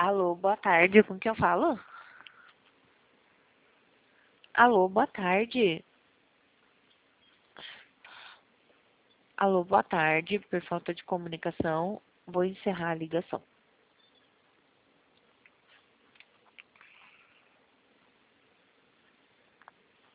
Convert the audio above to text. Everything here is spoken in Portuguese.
Alô, boa tarde, com quem eu falo? Alô, boa tarde. Alô, boa tarde. Por falta de comunicação, vou encerrar a ligação.